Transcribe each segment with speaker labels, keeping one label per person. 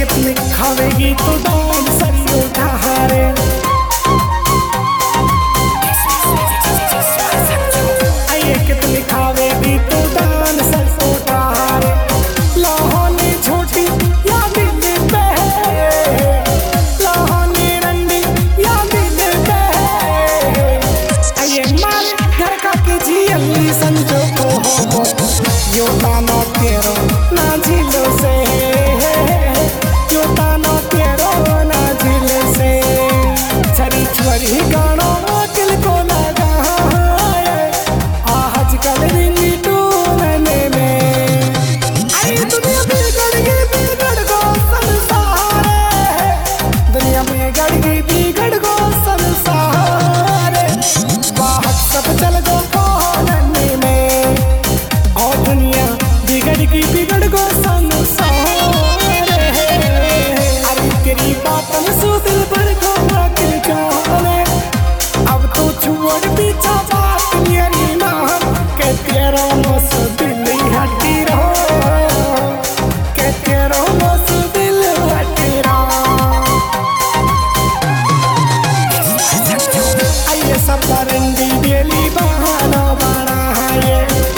Speaker 1: कितने खावेगी तो दान सरियों ठारे। आइए कितने खावेगी तो दान सरसों ठारे। लाहौनी छोटी या दिल पे, लाहौनी रंडी या दिल पे। आइए मारे घर का कीजिए अली संजो को हो यो तानो तेरो ना झीलो से, यो तानो तेरो ना झील से। छरी छुरी गानो दिल को लगा आज कल रिंगी टूरने में। अरे दुनिया बिगड़ गो संसार, दुनिया में बिगड़ गो संसार। बाहर सब चल गो कोने में और दुनिया बिगड़ गो संसार। अरे तेरी बातन सो दिल भर गो दिल जाने। अब तो छोड़ पीछा बात मेरी मान के तेरा मस दिल हटी रहो, के तेरा मस दिल हटी रहो। आइए सब रंडी बेली बहाना बना है।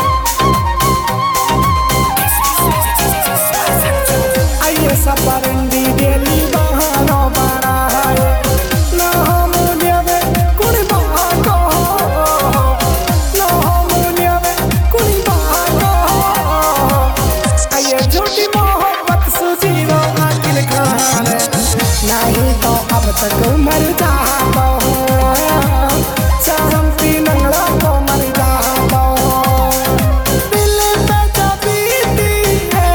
Speaker 1: आइए सब रंडी बेली बहाना बना है। ना हम लेवे कुड़ी बाको, ना हम लेवे कुड़ी बाको। आइए झूठी मोहब्बत सुजीरो आकिल खान, नहीं तो अब तक मर जाता चाहती नंगला को मर जाता। दिल पे जब बीती है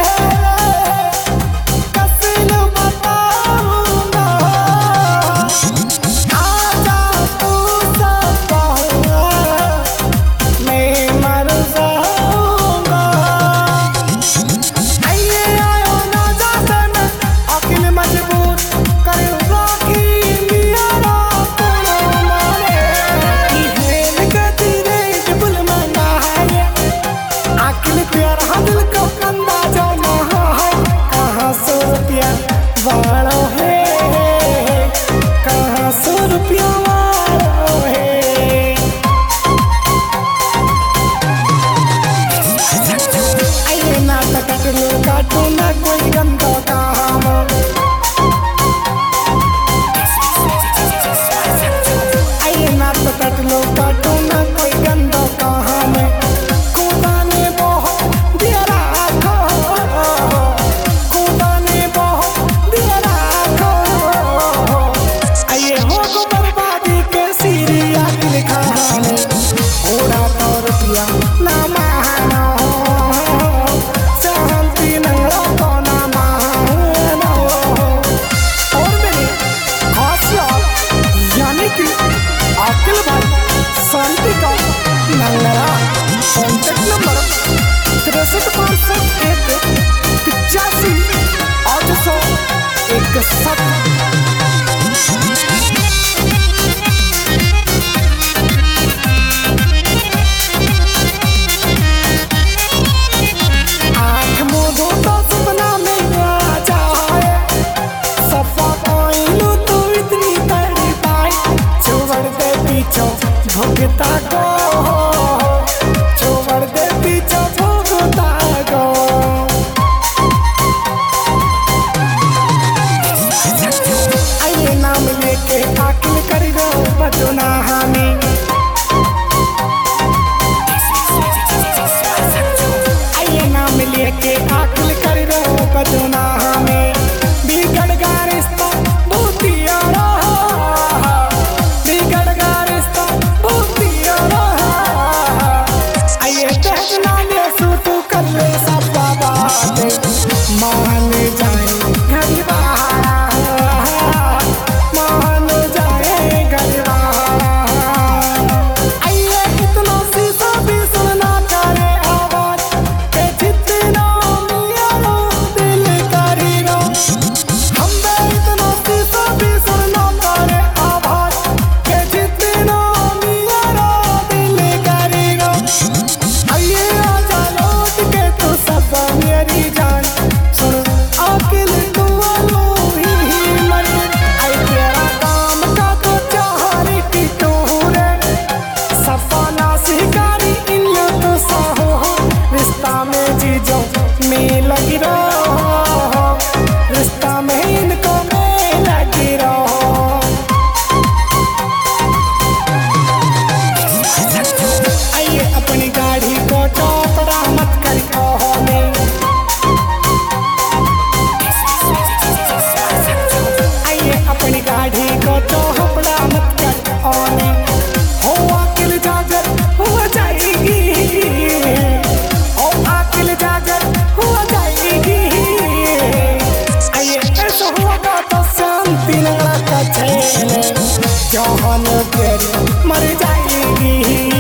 Speaker 1: कसिल बताऊंगा, आजा तू सब मैं मर जाऊंगा। आइए आयो ना जाते मैं अकिल मजबूर कर राखी मियारा कोनो मारे। हेल गति रे जबुल मना है अकिल प्यार दिल को कंदा जो ना है। कहाँ 100 रुपया वालों है, कहाँ 100 रुपया वालों है। आइए ना तक लो काटो ना कोई गंदा काम। आइए ना तो कट लो काटो ना कोई गंदा काम। खुदा ने बहुत दिया राखो, खुदा ने बहुत दिया राखो। आइए हो को बर्बादी के सीरिया दिल खाने। थोड़ा तो रुपया ना मानो, चाहती नंगला को ना मानो। और मेरे खास यानी कि आकिल भाई शांति का नंगरा। Contact number 6351 85 861। आँख मूंदो तो सपना में आ जाए, सफा कोइलू तू इतनी तड़ी पाई। छोड़ दे पीछो भुगता को, छोड़ दे पीछो भुगता को। आइए नाम लेके आकिल कर गो बदना हमें। आइए नाम लेके आकिल कर गो बदना हमें। बिगड़ गा रिश्ता भूतिया रहा, बिगड़ गा रिश्ता भूतिया रहा। आइए कहना ले सू तू कर ले सब बात मान जाए घर वाला, मान जाए घर वाला। आइए इतना शीशा भी सुनना करे आवाज के जितना मेरा दिल करी रो। हम इतना शीशा भी सुनना करे आवाज के जितना मेरा दिल करी रो। आइए आजा लौट के तू सब मेरी जान। चीजों में लगी रहो, रिश्ता में इनको में लगी रहो। आइए अपनी गाड़ी को चौपड़ा मत करो में, आइए अपनी गाड़ी को चौपड़ा मत करो में। हो अकेल जागर हो जाएगी, हो अकेल जागर हो जाएगी। आइए ऐसा होगा तो शांति नगरा का छेले, जहान तेरी मर जाएगी,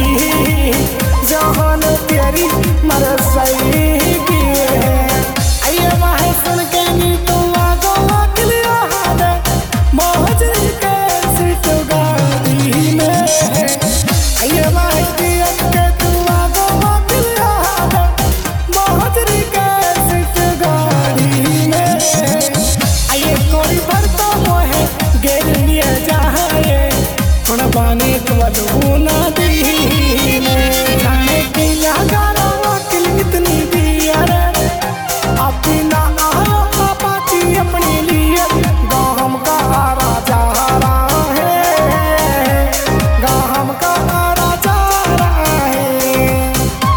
Speaker 1: जहान तेरी मर जाएगी। आइए वहाँ सुन के नी तुम आगो अकेल याद मौज के सीट गाड़ी में। आइए वहाँ दिया के तुम आगो अकेल याद मौज के सीट गाड़ी में। आइए कोई भरता मोहे गेल लिए जाए, उन बाने तो ना दी में। जाने की गाना अकेल इतनी दिया रे, अपनी ना आयो पाची अपने लिए। गाम का राजा रहा है, गाम का राजा रहा है।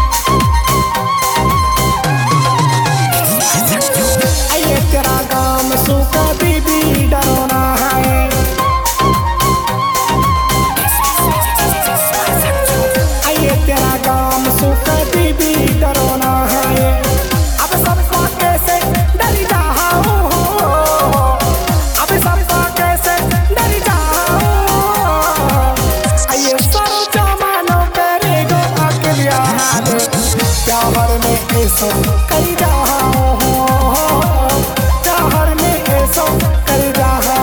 Speaker 1: आइए तेरा गाम सूखा बीबी डरोना है, आइए तेरा गाम सूखा बीबी डरोना है। अब सबका कैसे डर जाओ, अब सबका कैसे डर जाओ। आइए सारो जमानो करेगो अकेल याद, प्यार में ऐसो कर जाओ, प्यार में ऐसो कर जाओ।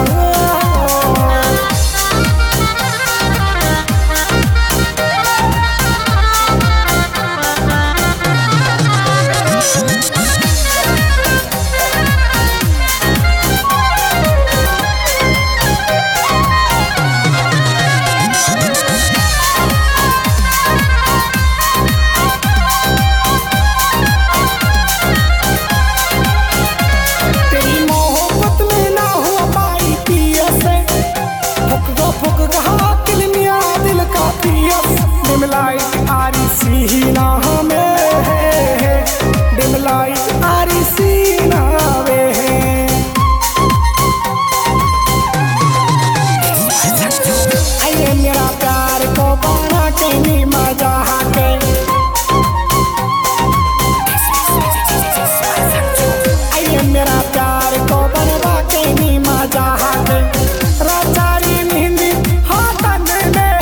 Speaker 1: तेरी मोहब्बत में ना हो पाई पियस, फुक गहा दिल मिया दिल का पियस। डिमलाइट आरी सीना में, डिमलाइट आरी सीना में। आइए मेरा प्यार को बना के नी मजा के, आइए मेरा प्यार को बनवा के नी मजा के। राजारी मेहंदी हाथन में,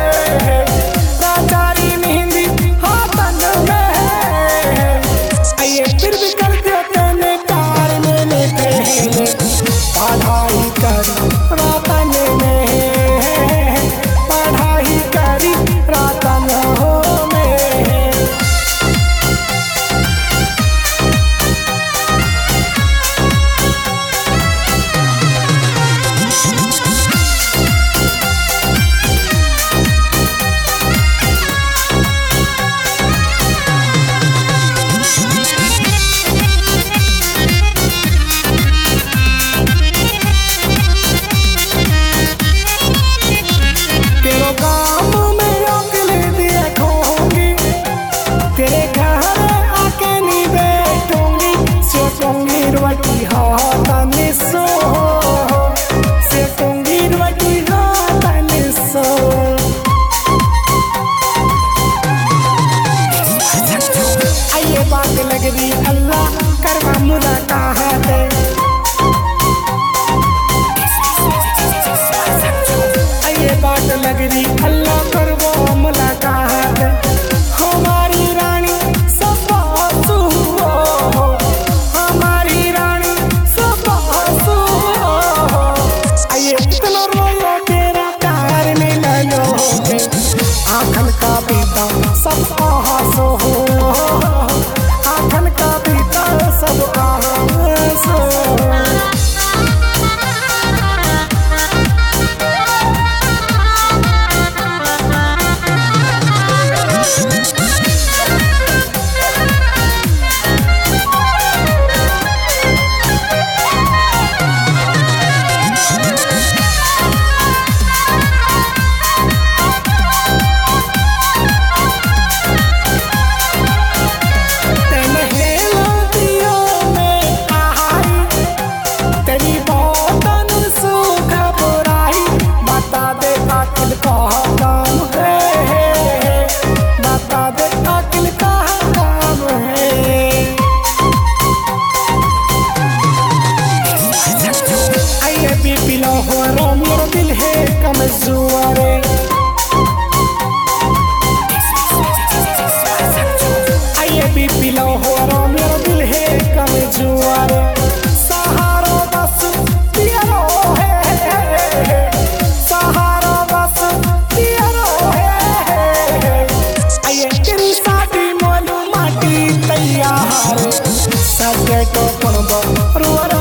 Speaker 1: राजारी मेहंदी हाथन में। आइए फिर भी कर देते ने कार में पहले, पढ़ाई करी रातन में, पढ़ाई करी रातन में। तेरे गाम में अकेले देखूंगी, तेरे घर आके नहीं बैठूंगी। सेकूंगी रोटी हाथन सो, सेकूंगी रोटी हाथन सो। आइए बात लग रही अल्लाह करवा मुलाकात, आइए बात लग रही अल्लाह करवो मुलाकात। हमारी रानी सपासू, हमारी रानी सपासू। आइए इतना रोयो तेरा प्यार में ललोगे, आँखन का पीता सब आंसू हो, आँखन का पीता सब आंसू। टाइट अपन बा रुआ